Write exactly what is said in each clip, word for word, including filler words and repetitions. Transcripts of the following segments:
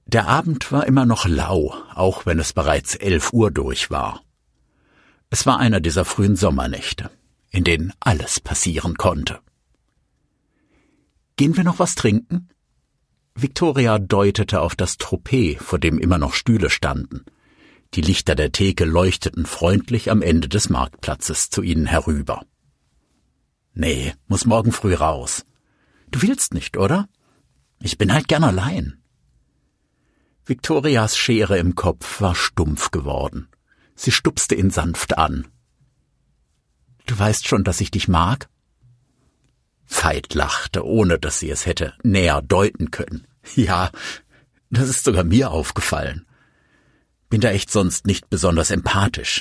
Der Abend war immer noch lau, auch wenn es bereits elf Uhr durch war. Es war einer dieser frühen Sommernächte, in denen alles passieren konnte. »Gehen wir noch was trinken?« Viktoria deutete auf das Tropez, vor dem immer noch Stühle standen. Die Lichter der Theke leuchteten freundlich am Ende des Marktplatzes zu ihnen herüber. »Nee, muss morgen früh raus. Du willst nicht, oder? Ich bin halt gern allein.« Viktorias Schere im Kopf war stumpf geworden. Sie stupste ihn sanft an. »Du weißt schon, dass ich dich mag?« Veit lachte, ohne dass sie es hätte näher deuten können. »Ja, das ist sogar mir aufgefallen. Bin da echt sonst nicht besonders empathisch.«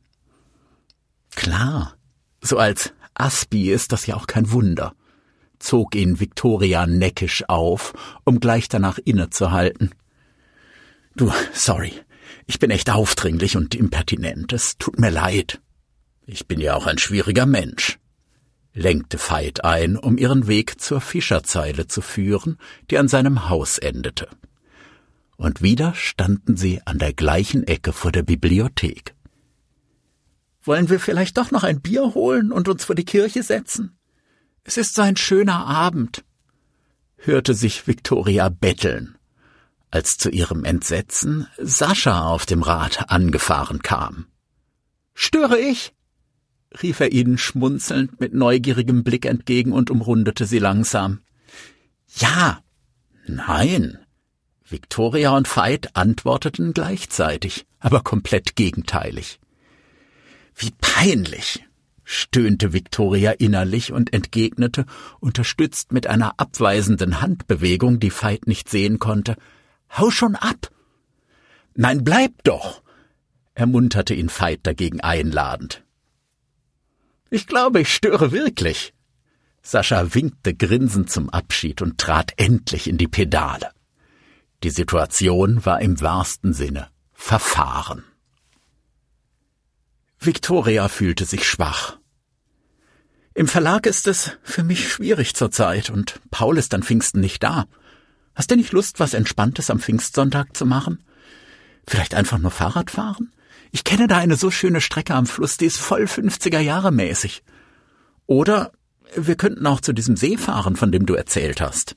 »Klar, so als Aspi ist das ja auch kein Wunder«, zog ihn Viktoria neckisch auf, um gleich danach innezuhalten. »Du, sorry, ich bin echt aufdringlich und impertinent, es tut mir leid. Ich bin ja auch ein schwieriger Mensch«, lenkte Veit ein, um ihren Weg zur Fischerzeile zu führen, die an seinem Haus endete. Und wieder standen sie an der gleichen Ecke vor der Bibliothek. »Wollen wir vielleicht doch noch ein Bier holen und uns vor die Kirche setzen? Es ist so ein schöner Abend«, hörte sich Viktoria betteln, als zu ihrem Entsetzen Sascha auf dem Rad angefahren kam. »Störe ich?« rief er ihnen schmunzelnd mit neugierigem Blick entgegen und umrundete sie langsam. »Ja, nein«, Viktoria und Veit antworteten gleichzeitig, aber komplett gegenteilig. »Wie peinlich«, stöhnte Viktoria innerlich und entgegnete, unterstützt mit einer abweisenden Handbewegung, die Veit nicht sehen konnte, »Hau schon ab!« »Nein, bleib doch«, ermunterte ihn Veit dagegen einladend. »Ich glaube, ich störe wirklich.« Sascha winkte grinsend zum Abschied und trat endlich in die Pedale. Die Situation war im wahrsten Sinne verfahren. Viktoria fühlte sich schwach. »Im Verlag ist es für mich schwierig zurzeit und Paul ist an Pfingsten nicht da. Hast du nicht Lust, was Entspanntes am Pfingstsonntag zu machen? Vielleicht einfach nur Fahrrad fahren? Ich kenne da eine so schöne Strecke am Fluss, die ist voll fünfziger Jahre mäßig. Oder wir könnten auch zu diesem See fahren, von dem du erzählt hast.«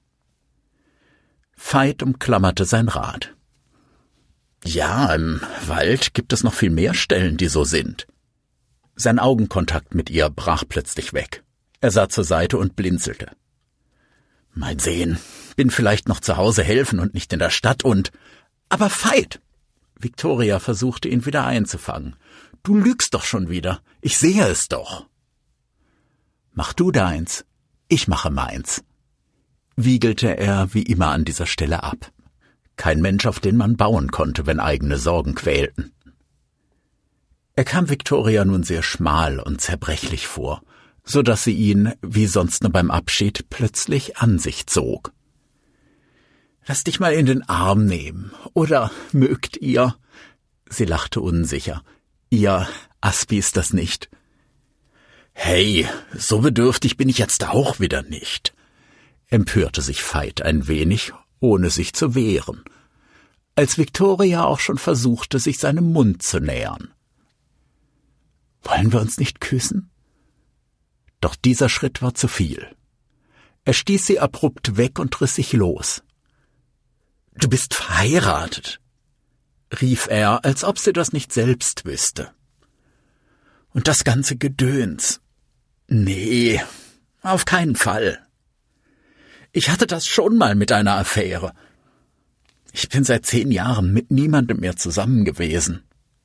Veit umklammerte sein Rad. »Ja, im Wald gibt es noch viel mehr Stellen, die so sind.« Sein Augenkontakt mit ihr brach plötzlich weg. Er sah zur Seite und blinzelte. »Mal sehen, bin vielleicht noch zu Hause helfen und nicht in der Stadt und...« »Aber Veit!« Viktoria versuchte ihn wieder einzufangen. »Du lügst doch schon wieder. Ich sehe es doch.« »Mach du deins. Ich mache meins«, wiegelte er wie immer an dieser Stelle ab. Kein Mensch, auf den man bauen konnte, wenn eigene Sorgen quälten. Er kam Viktoria nun sehr schmal und zerbrechlich vor, so dass sie ihn, wie sonst nur beim Abschied, plötzlich an sich zog. »Lass dich mal in den Arm nehmen, oder mögt ihr?« Sie lachte unsicher. »Ihr Aspi ist das nicht.« »Hey, so bedürftig bin ich jetzt auch wieder nicht«, empörte sich Veit ein wenig, ohne sich zu wehren, als Viktoria auch schon versuchte, sich seinem Mund zu nähern. »Wollen wir uns nicht küssen?« Doch dieser Schritt war zu viel. Er stieß sie abrupt weg und riss sich los. »Du bist verheiratet«, rief er, als ob sie das nicht selbst wüsste. »Und das ganze Gedöns. Nee, auf keinen Fall. Ich hatte das schon mal mit einer Affäre. Ich bin seit zehn Jahren mit niemandem mehr zusammen gewesen.«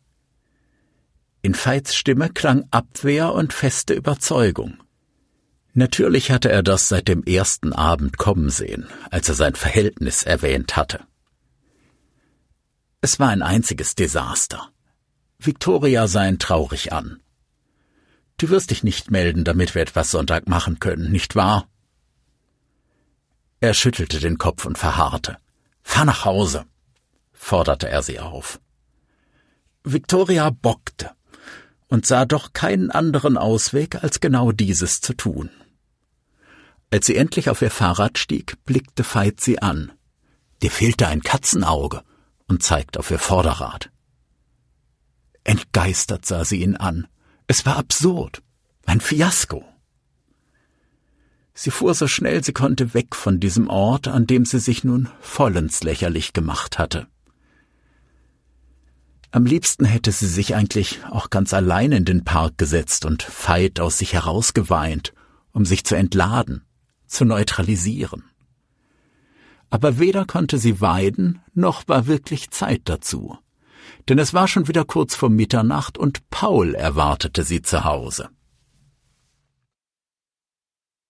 In Veits Stimme klang Abwehr und feste Überzeugung. Natürlich hatte er das seit dem ersten Abend kommen sehen, als er sein Verhältnis erwähnt hatte. Es war ein einziges Desaster. Viktoria sah ihn traurig an. »Du wirst dich nicht melden, damit wir etwas Sonntag machen können, nicht wahr?« Er schüttelte den Kopf und verharrte. »Fahr nach Hause«, forderte er sie auf. Viktoria bockte und sah doch keinen anderen Ausweg, als genau dieses zu tun. Als sie endlich auf ihr Fahrrad stieg, blickte Veit sie an. »Dir fehlte ein Katzenauge«, und zeigt auf ihr Vorderrad. Entgeistert sah sie ihn an. Es war absurd. Ein Fiasko. Sie fuhr so schnell sie konnte weg von diesem Ort, an dem sie sich nun vollends lächerlich gemacht hatte. Am liebsten hätte sie sich eigentlich auch ganz allein in den Park gesetzt und Veit aus sich herausgeweint, um sich zu entladen, zu neutralisieren. Aber weder konnte sie weiden, noch war wirklich Zeit dazu. Denn es war schon wieder kurz vor Mitternacht und Paul erwartete sie zu Hause.